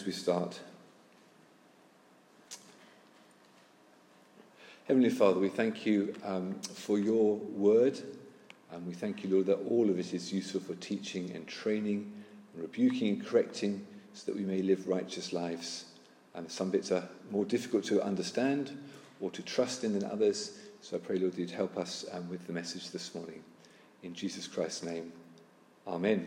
We start. Heavenly Father, we thank you for your word, and we thank you, Lord, that all of it is useful for teaching and training and rebuking and correcting so that we may live righteous lives. And some bits are more difficult to understand or to trust in than others, so I pray, Lord, that you'd help us with the message this morning. In Jesus Christ's name, Amen.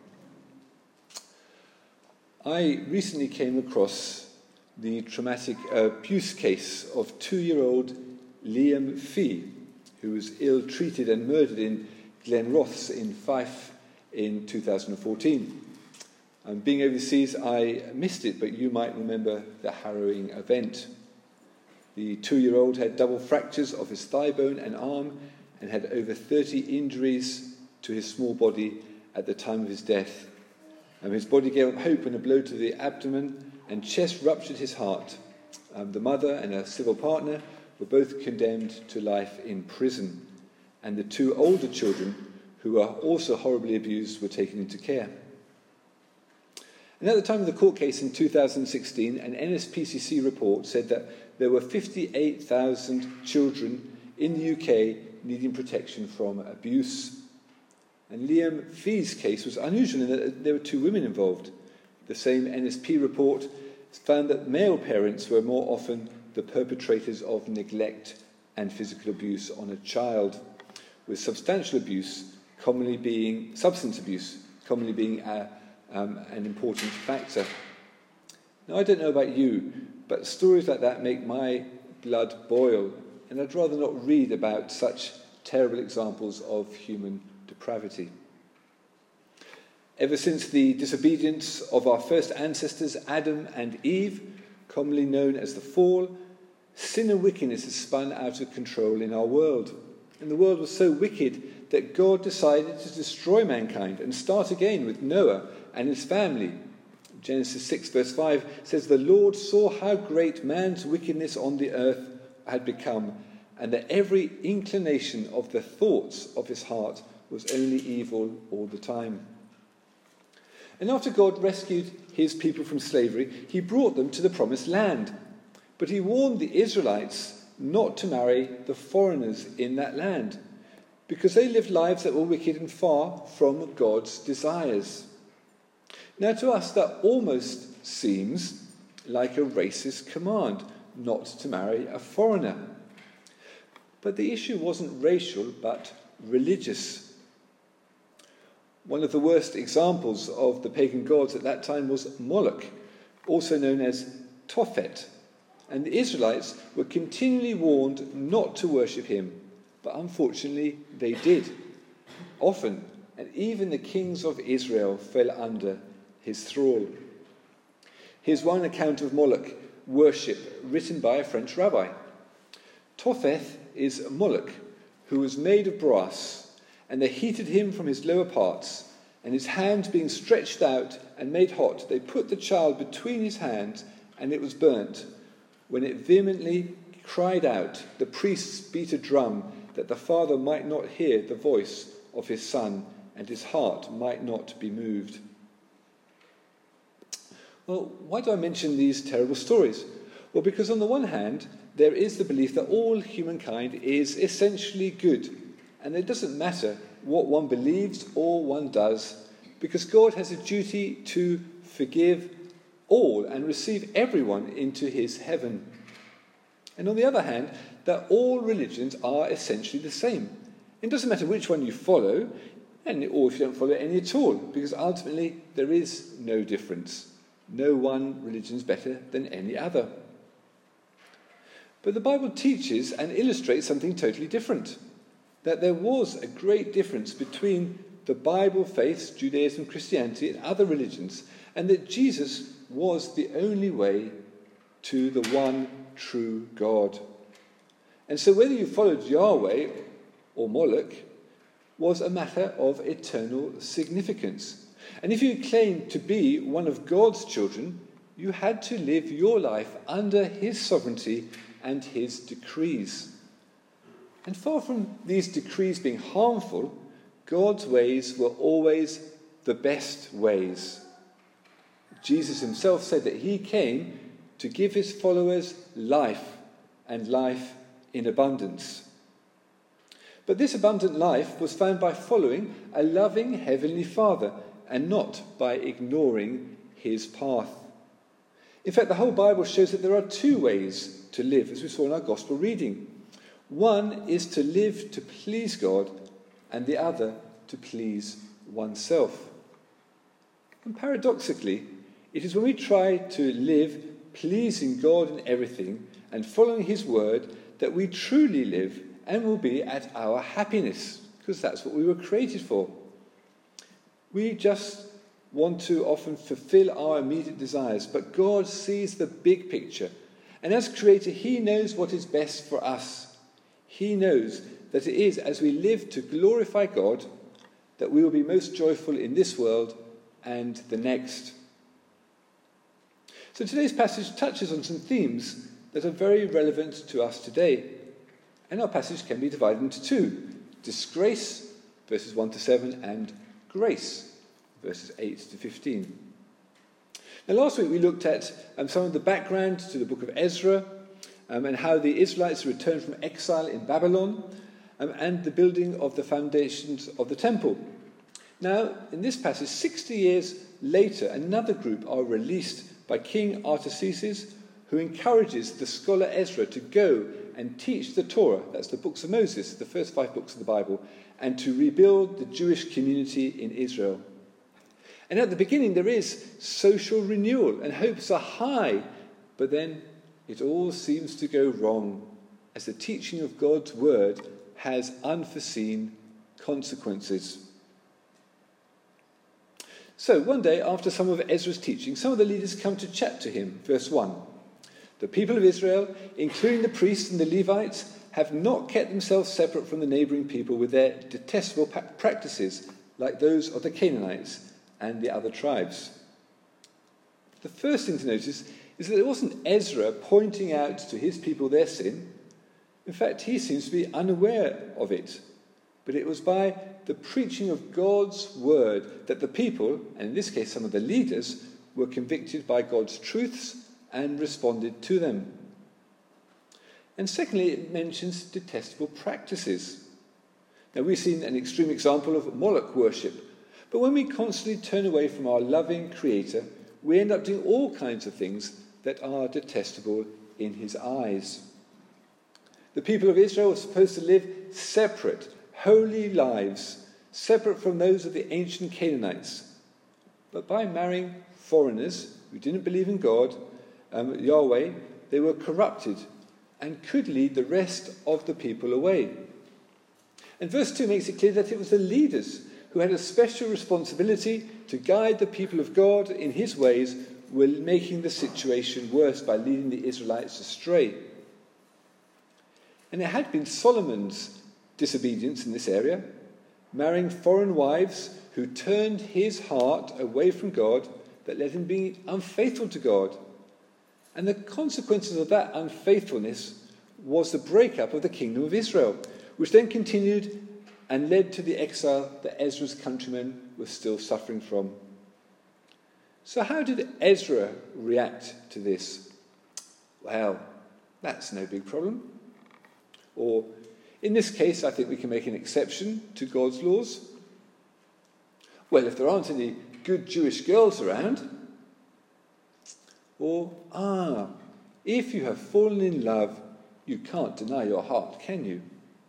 I recently came across the traumatic abuse case of 2-year-old Liam Fee, who was ill-treated and murdered in Glenrothes in Fife in 2014. Being overseas, I missed it, but you might remember the harrowing event. The 2-year-old had double fractures of his thigh bone and arm and had over 30 injuries to his small body at the time of his death. His body gave up hope when a blow to the abdomen and chest ruptured his heart. The mother and her civil partner were both condemned to life in prison, and the 2 older children, who were also horribly abused, were taken into care. And at the time of the court case in 2016, an NSPCC report said that there were 58,000 children in the UK needing protection from abuse. And Liam Fee's case was unusual in that there were 2 women involved. The same NSP report found that male parents were more often the perpetrators of neglect and physical abuse on a child, with substantial abuse commonly being substance abuse, commonly being an important factor. Now, I don't know about you, but stories like that make my blood boil, and I'd rather not read about such terrible examples of human depravity. Ever since the disobedience of our first ancestors, Adam and Eve, commonly known as the fall, sin and wickedness has spun out of control in our world. And the world was so wicked that God decided to destroy mankind and start again with Noah and his family. Genesis 6 verse 5 says, "The Lord saw how great man's wickedness on the earth had become, and that every inclination of the thoughts of his heart was only evil all the time." And after God rescued his people from slavery, he brought them to the promised land. But he warned the Israelites not to marry the foreigners in that land, because they lived lives that were wicked and far from God's desires. Now, to us, that almost seems like a racist command, not to marry a foreigner. But the issue wasn't racial, but religious. One of the worst examples of the pagan gods at that time was Moloch, also known as Tophet. And the Israelites were continually warned not to worship him, but unfortunately they did. Often, and even the kings of Israel fell under his thrall. Here's one account of Moloch worship written by a French rabbi. Topheth is Moloch, who was made of brass, and they heated him from his lower parts, and his hands being stretched out and made hot, they put the child between his hands, and it was burnt. When it vehemently cried out, the priests beat a drum, that the father might not hear the voice of his son, and his heart might not be moved. Well, why do I mention these terrible stories? Well, because on the one hand, there is the belief that all humankind is essentially good, and it doesn't matter what one believes or one does, because God has a duty to forgive all and receive everyone into his heaven. And on the other hand, that all religions are essentially the same. It doesn't matter which one you follow, or if you don't follow any at all, because ultimately there is no difference. No one religion is better than any other. But the Bible teaches and illustrates something totally different. That there was a great difference between the Bible faiths, Judaism, Christianity, and other religions, and that Jesus was the only way to the one true God. And so whether you followed Yahweh or Moloch was a matter of eternal significance. And if you claimed to be one of God's children, you had to live your life under his sovereignty and his decrees. And far from these decrees being harmful, God's ways were always the best ways. Jesus himself said that he came to give his followers life, and life in abundance. But this abundant life was found by following a loving Heavenly Father and not by ignoring his path. In fact, the whole Bible shows that there are two ways to live, as we saw in our Gospel reading. One is to live to please God, and the other to please oneself. And paradoxically, it is when we try to live pleasing God in everything and following his word that we truly live and will be at our happiness, because that's what we were created for. We just want to often fulfill our immediate desires, but God sees the big picture. And as creator, he knows what is best for us. He knows that it is as we live to glorify God that we will be most joyful in this world and the next. So today's passage touches on some themes that are very relevant to us today. And our passage can be divided into two: disgrace, verses 1 to 7, and grace, verses 8 to 15. Now, last week we looked at some of the background to the book of Ezra and how the Israelites returned from exile in Babylon and the building of the foundations of the temple. Now, in this passage, 60 years later, another group are released by King Artaxerxes, who encourages the scholar Ezra to go and teach the Torah, that's the books of Moses, the first 5 books of the Bible, and to rebuild the Jewish community in Israel. And at the beginning there is social renewal and hopes are high, but then it all seems to go wrong as the teaching of God's word has unforeseen consequences. So one day, after some of Ezra's teaching, some of the leaders come to chat to him. Verse 1. The people of Israel, including the priests and the Levites, have not kept themselves separate from the neighbouring people with their detestable practices, like those of the Canaanites and the other tribes. The first thing to notice is that it wasn't Ezra pointing out to his people their sin. In fact, he seems to be unaware of it. But it was by the preaching of God's word that the people, and in this case some of the leaders, were convicted by God's truths and responded to them. And secondly, it mentions detestable practices. Now, we've seen an extreme example of Moloch worship, but when we constantly turn away from our loving Creator, we end up doing all kinds of things that are detestable in his eyes. The people of Israel were supposed to live separate, holy lives, separate from those of the ancient Canaanites. But by marrying foreigners who didn't believe in God, Yahweh, they were corrupted and could lead the rest of the people away. And verse 2 makes it clear that it was the leaders who had a special responsibility to guide the people of God in his ways, were making the situation worse by leading the Israelites astray. And it had been Solomon's disobedience in this area, marrying foreign wives who turned his heart away from God, that led him being unfaithful to God. And the consequences of that unfaithfulness was the breakup of the kingdom of Israel, which then continued and led to the exile that Ezra's countrymen were still suffering from. So how did Ezra react to this? Well, that's no big problem. Or, in this case, I think we can make an exception to God's laws. Well, if there aren't any good Jewish girls around. Or, if you have fallen in love, you can't deny your heart, can you?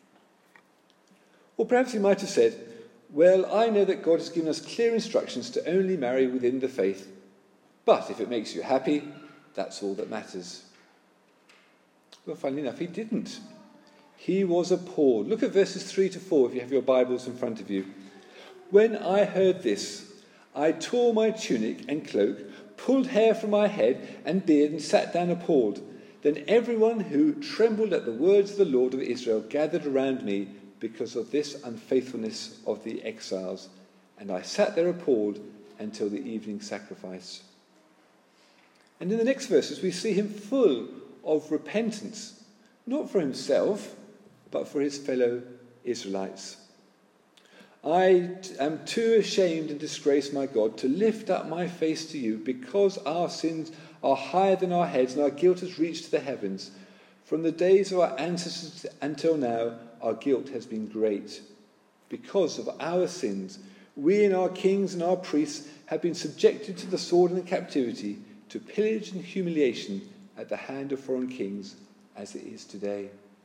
Or perhaps he might have said, well, I know that God has given us clear instructions to only marry within the faith, but if it makes you happy, that's all that matters. Well, funnily enough, he didn't. He was appalled. Look at verses 3 to 4 if you have your Bibles in front of you. When I heard this, I tore my tunic and cloak, pulled hair from my head and beard, and sat down appalled. Then everyone who trembled at the words of the Lord of Israel gathered around me because of this unfaithfulness of the exiles. And I sat there appalled until the evening sacrifice. And in the next verses we see him full of repentance, not for himself, but for his fellow Israelites. I am too ashamed and disgraced, my God, to lift up my face to you, because our sins are higher than our heads, and our guilt has reached to the heavens. From the days of our ancestors until now, our guilt has been great. Because of our sins, we and our kings and our priests have been subjected to the sword and the captivity, to pillage and humiliation at the hand of foreign kings, as it is today.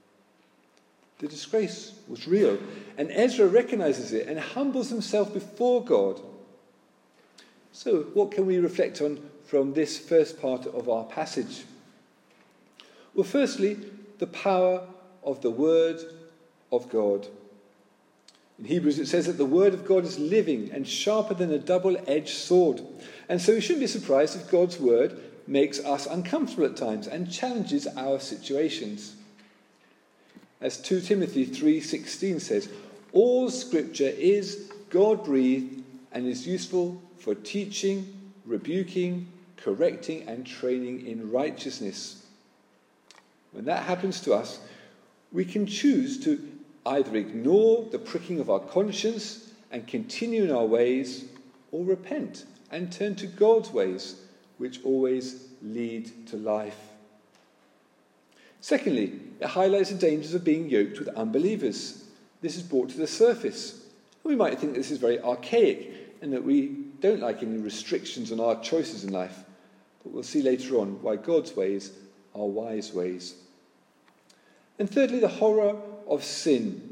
The disgrace was real, and Ezra recognizes it and humbles himself before God. So, what can we reflect on from this first part of our passage? Well, firstly, the power of the Word of God. In Hebrews it says that the Word of God is living and sharper than a double-edged sword. And so we shouldn't be surprised if God's Word makes us uncomfortable at times and challenges our situations. As 2 Timothy 3:16 says, all Scripture is God-breathed and is useful for teaching, rebuking, correcting and training in righteousness. When that happens to us, we can choose to either ignore the pricking of our conscience and continue in our ways, or repent and turn to God's ways, which always lead to life. Secondly, it highlights the dangers of being yoked with unbelievers. This is brought to the surface. We might think this is very archaic and that we don't like any restrictions on our choices in life. But we'll see later on why God's ways are wise ways. And thirdly, the horror of sin.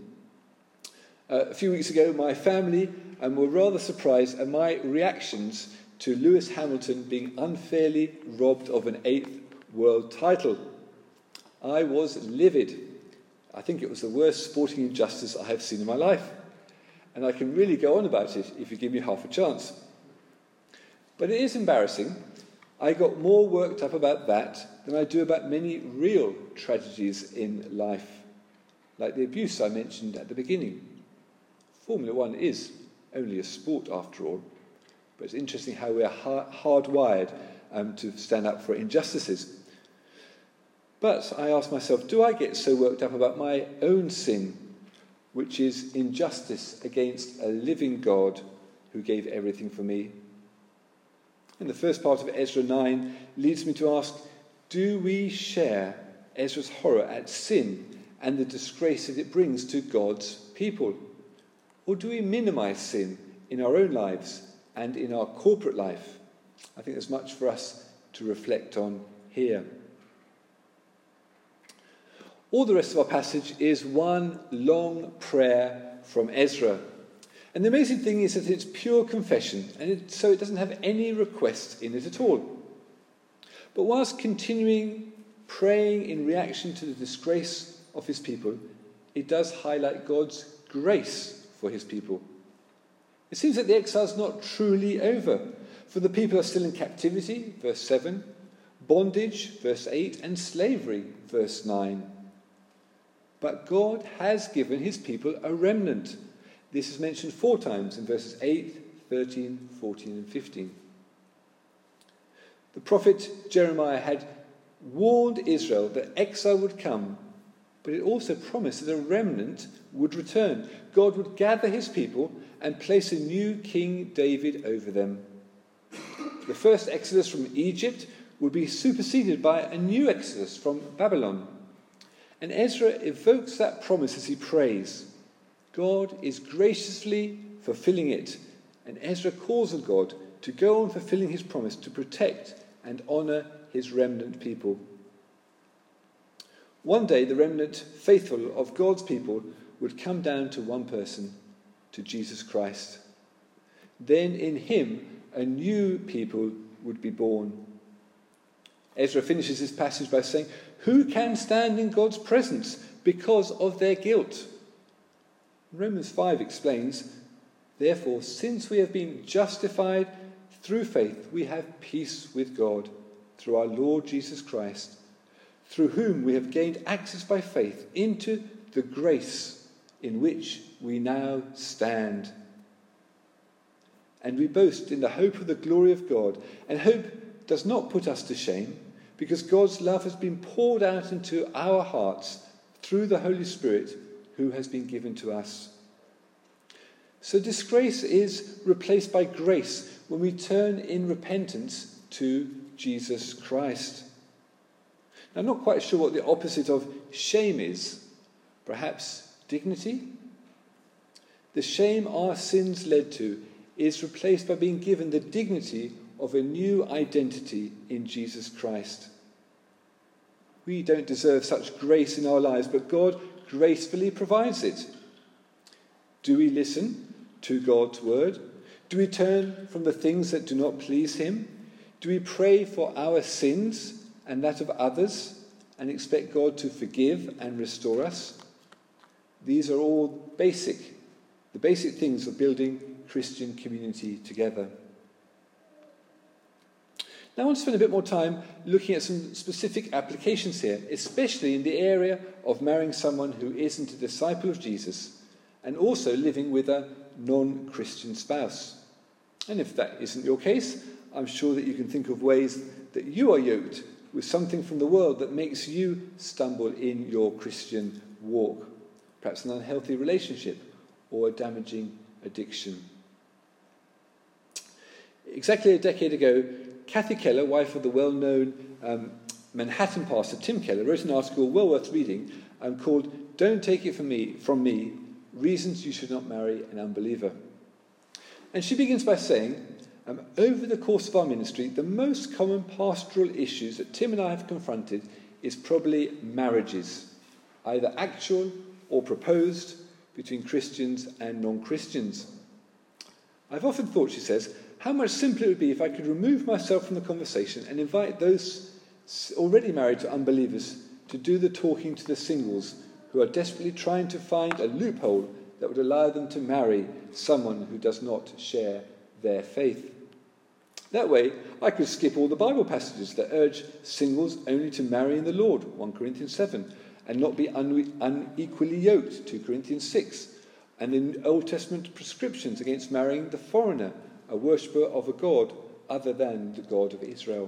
A few weeks ago, my family were rather surprised at my reactions to Lewis Hamilton being unfairly robbed of an 8th world title. I was livid. I think it was the worst sporting injustice I have seen in my life. And I can really go on about it if you give me half a chance. But it is embarrassing. I got more worked up about that than I do about many real tragedies in life, like the abuse I mentioned at the beginning. Formula One is only a sport after all, but it's interesting how we are hardwired to stand up for injustices. But I ask myself, do I get so worked up about my own sin, which is injustice against a living God who gave everything for me? And the first part of Ezra 9 leads me to ask, do we share Ezra's horror at sin and the disgrace that it brings to God's people? Or do we minimize sin in our own lives and in our corporate life? I think there's much for us to reflect on here. All the rest of our passage is one long prayer from Ezra. And the amazing thing is that it's pure confession, and so it doesn't have any requests in it at all. But whilst continuing praying in reaction to the disgrace of his people, it does highlight God's grace for his people. It seems that the exile is not truly over, for the people are still in captivity, verse 7, bondage, verse 8, and slavery, verse 9. But God has given his people a remnant. This is mentioned 4 times in verses 8, 13, 14 and 15. The prophet Jeremiah had warned Israel that exile would come, but it also promised that a remnant would return. God would gather his people and place a new King David over them. The first exodus from Egypt would be superseded by a new exodus from Babylon. And Ezra evokes that promise as he prays. God is graciously fulfilling it, and Ezra calls on God to go on fulfilling his promise to protect and honour his remnant people. One day the remnant faithful of God's people would come down to one person, to Jesus Christ. Then in him a new people would be born. Ezra finishes this passage by saying, who can stand in God's presence because of their guilt? Romans 5 explains, therefore, since we have been justified through faith, we have peace with God through our Lord Jesus Christ, through whom we have gained access by faith into the grace in which we now stand. And we boast in the hope of the glory of God. And hope does not put us to shame, because God's love has been poured out into our hearts through the Holy Spirit who has been given to us. So disgrace is replaced by grace when we turn in repentance to Jesus Christ. Now, I'm not quite sure what the opposite of shame is. Perhaps dignity? The shame our sins led to is replaced by being given the dignity of a new identity in Jesus Christ. We don't deserve such grace in our lives, but God gracefully provides it. Do we listen to God's word? Do we turn from the things that do not please him? Do we pray for our sins and that of others and expect God to forgive and restore us? These are all the basic things of building Christian community together. Now I want to spend a bit more time looking at some specific applications here, especially in the area of marrying someone who isn't a disciple of Jesus and also living with a non-Christian spouse. And if that isn't your case, I'm sure that you can think of ways that you are yoked with something from the world that makes you stumble in your Christian walk. Perhaps an unhealthy relationship or a damaging addiction. Exactly a decade ago, Kathy Keller, wife of the well-known Manhattan pastor Tim Keller, wrote an article well worth reading called "Don't Take It From Me, Reasons You Should Not Marry an Unbeliever." And she begins by saying, over the course of our ministry, the most common pastoral issues that Tim and I have confronted is probably marriages, either actual or proposed, between Christians and non-Christians. I've often thought, she says, how much simpler it would be if I could remove myself from the conversation and invite those already married to unbelievers to do the talking to the singles who are desperately trying to find a loophole that would allow them to marry someone who does not share their faith. That way, I could skip all the Bible passages that urge singles only to marry in the Lord, 1 Corinthians 7, and not be unequally yoked, 2 Corinthians 6, and the Old Testament prescriptions against marrying the foreigner, a worshipper of a God other than the God of Israel.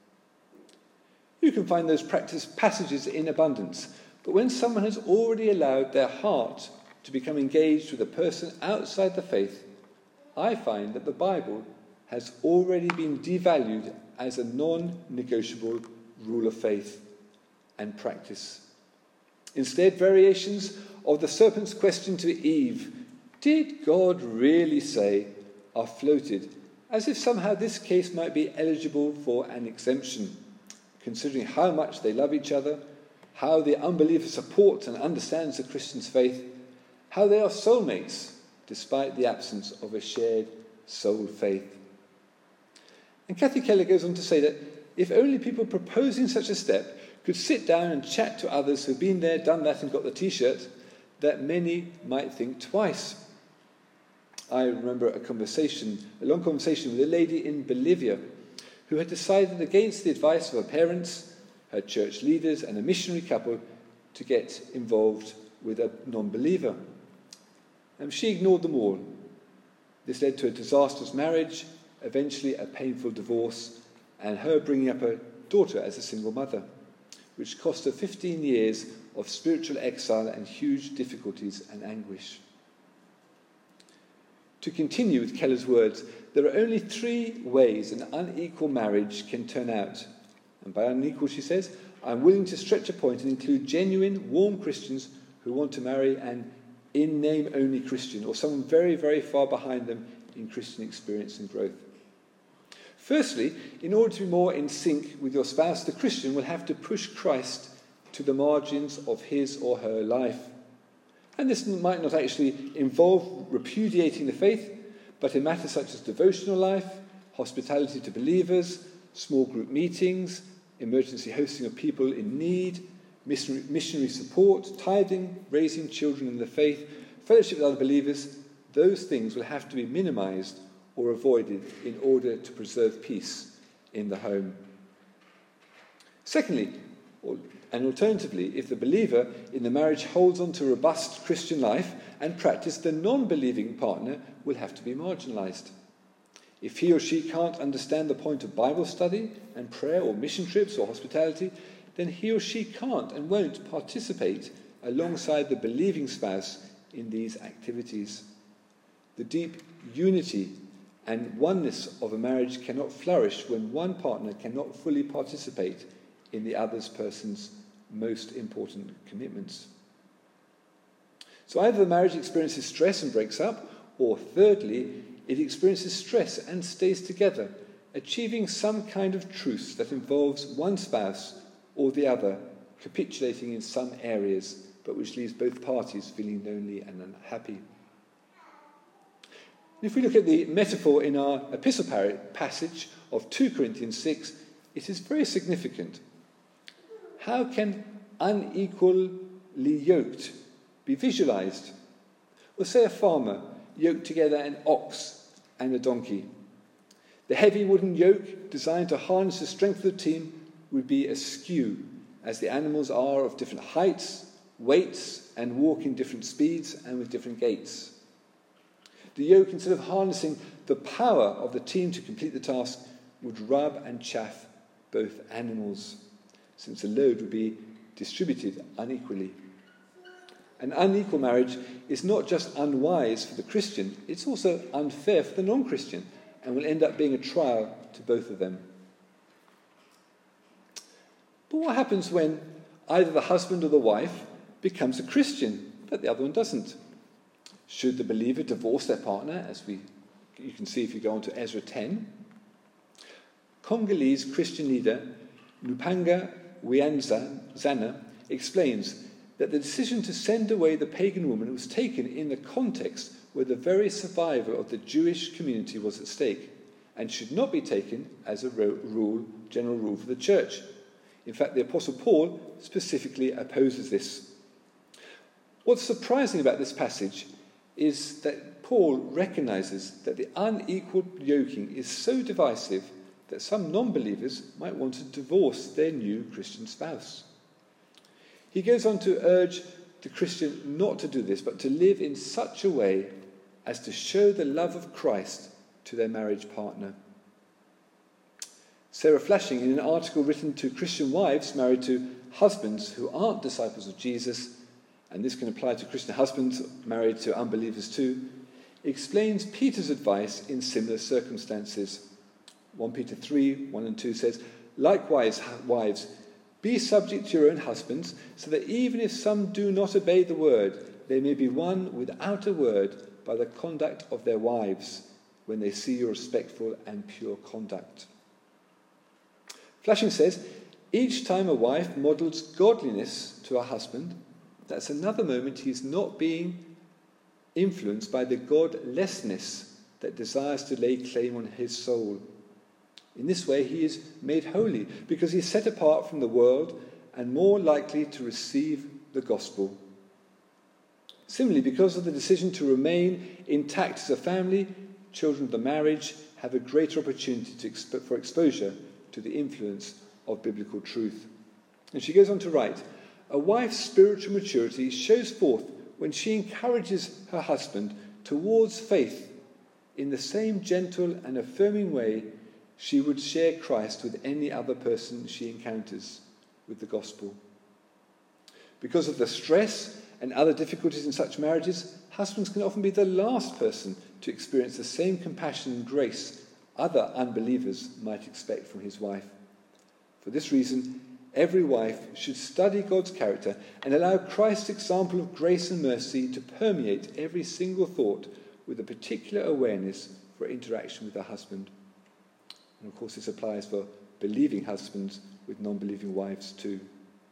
You can find those practice passages in abundance, but when someone has already allowed their heart to become engaged with a person outside the faith, I find that the Bible has already been devalued as a non-negotiable rule of faith and practice. Instead, variations of the serpent's question to Eve, "Did God really say?" are floated, as if somehow this case might be eligible for an exemption, considering how much they love each other, how the unbeliever supports and understands the Christian's faith, how they are soulmates, despite the absence of a shared soul faith. And Kathy Keller goes on to say that if only people proposing such a step could sit down and chat to others who've been there, done that, and got the t-shirt, that many might think twice. I remember a long conversation with a lady in Bolivia who had decided against the advice of her parents, her church leaders, and a missionary couple to get involved with a non-believer. She ignored them all. This led to a disastrous marriage, eventually a painful divorce, and her bringing up a daughter as a single mother, which cost her 15 years of spiritual exile and huge difficulties and anguish. To continue with Keller's words, there are only 3 ways an unequal marriage can turn out. And by unequal, she says, I'm willing to stretch a point and include genuine, warm Christians who want to marry an in-name only Christian, or someone very, very far behind them in Christian experience and growth. Firstly, in order to be more in sync with your spouse, the Christian will have to push Christ to the margins of his or her life. And this might not actually involve repudiating the faith, but in matters such as devotional life, hospitality to believers, small group meetings, emergency hosting of people in need, missionary support, tithing, raising children in the faith, fellowship with other believers, those things will have to be minimized or avoided in order to preserve peace in the home. Secondly, and alternatively, if the believer in the marriage holds on to robust Christian life and practice, the non-believing partner will have to be marginalized. If he or she can't understand the point of Bible study and prayer or mission trips or hospitality, then he or she can't and won't participate alongside the believing spouse in these activities. The deep unity and oneness of a marriage cannot flourish when one partner cannot fully participate in the other person's most important commitments. So either the marriage experiences stress and breaks up, or thirdly, it experiences stress and stays together, achieving some kind of truce that involves one spouse or the other capitulating in some areas, but which leaves both parties feeling lonely and unhappy. If we look at the metaphor in our epistle passage of 2 Corinthians 6, it is very significant. How can unequally yoked be visualized? Well, say a farmer yoked together an ox and a donkey. The heavy wooden yoke designed to harness the strength of the team would be askew, as the animals are of different heights, weights, and walk in different speeds and with different gaits. The yoke, instead of harnessing the power of the team to complete the task, would rub and chafe both animals, since the load would be distributed unequally. An unequal marriage is not just unwise for the Christian, it's also unfair for the non-Christian, and will end up being a trial to both of them. But what happens when either the husband or the wife becomes a Christian, but the other one doesn't? Should the believer divorce their partner, as you can see if you go on to Ezra 10? Congolese Christian leader Lupanga Wianzana explains that the decision to send away the pagan woman was taken in the context where the very survival of the Jewish community was at stake, and should not be taken as a general rule for the church. In fact, the Apostle Paul specifically opposes this. What's surprising about this passage is that Paul recognizes that the unequal yoking is so divisive that some non-believers might want to divorce their new Christian spouse. He goes on to urge the Christian not to do this, but to live in such a way as to show the love of Christ to their marriage partner. Sarah Flashing, in an article written to Christian wives married to husbands who aren't disciples of Jesus, and this can apply to Christian husbands married to unbelievers too, explains Peter's advice in similar circumstances. 1 Peter 3, 1 and 2 says, "Likewise, wives, be subject to your own husbands, so that even if some do not obey the word, they may be won without a word by the conduct of their wives, when they see your respectful and pure conduct." Flashing says, each time a wife models godliness to her husband, that's another moment he's not being influenced by the godlessness that desires to lay claim on his soul. In this way, he is made holy because he is set apart from the world and more likely to receive the gospel. Similarly, because of the decision to remain intact as a family, children of the marriage have a greater opportunity for exposure to the influence of biblical truth. And she goes on to write, a wife's spiritual maturity shows forth when she encourages her husband towards faith in the same gentle and affirming way she would share Christ with any other person she encounters with the gospel. Because of the stress and other difficulties in such marriages, husbands can often be the last person to experience the same compassion and grace other unbelievers might expect from his wife. For this reason, every wife should study God's character and allow Christ's example of grace and mercy to permeate every single thought with a particular awareness for interaction with her husband. And of course, this applies for believing husbands with non-believing wives too.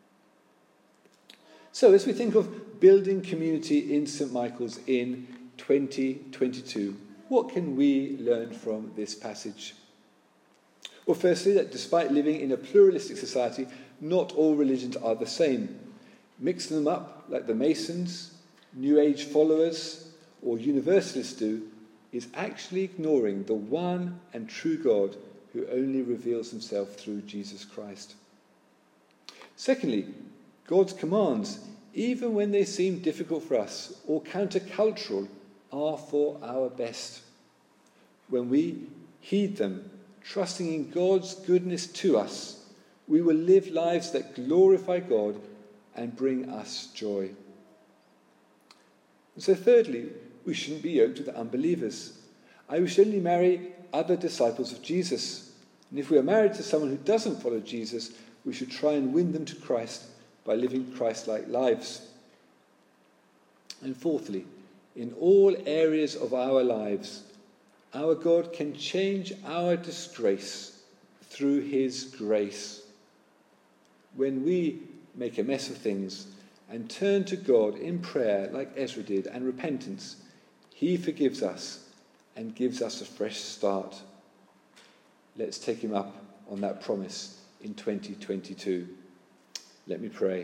So, as we think of building community in St. Michael's in 2022, what can we learn from this passage? Well, firstly, that despite living in a pluralistic society, not all religions are the same. Mixing them up, like the Masons, New Age followers, or Universalists do, is actually ignoring the one and true God who only reveals himself through Jesus Christ. Secondly, God's commands, even when they seem difficult for us or countercultural, are for our best. When we heed them, trusting in God's goodness to us, we will live lives that glorify God and bring us joy. And so thirdly, we shouldn't be yoked with unbelievers. We should only marry other disciples of Jesus. And if we are married to someone who doesn't follow Jesus, we should try and win them to Christ by living Christ-like lives. And fourthly, in all areas of our lives, our God can change our disgrace through his grace. When we make a mess of things and turn to God in prayer like Ezra did and repentance, he forgives us and gives us a fresh start. Let's take him up on that promise in 2022. Let me pray.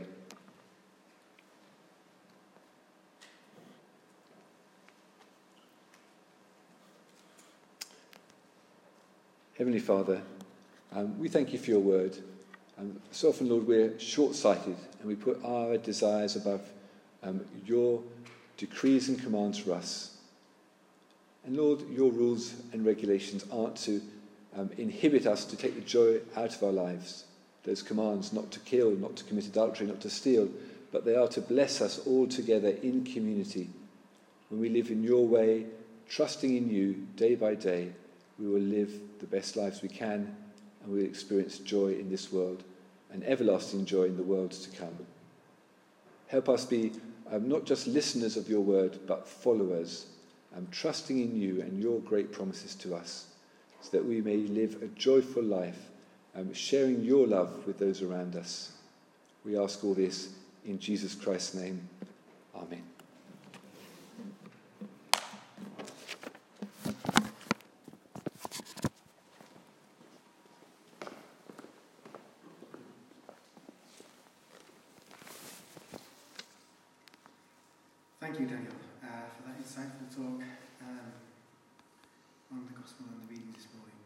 Heavenly Father, we thank you for your word. So often, Lord, we're short-sighted and we put our desires above your decrees and commands for us. And Lord, your rules and regulations aren't to inhibit us to take the joy out of our lives. Those commands not to kill, not to commit adultery, not to steal, but they are to bless us all together in community. When we live in your way, trusting in you day by day, we will live the best lives we can, and we will experience joy in this world and everlasting joy in the worlds to come. Help us be not just listeners of your word, but followers, trusting in you and your great promises to us, so that we may live a joyful life, sharing your love with those around us. We ask all this in Jesus Christ's name. Amen. Thank you, Daniel, for that insightful talk on the Gospel and the reading this morning.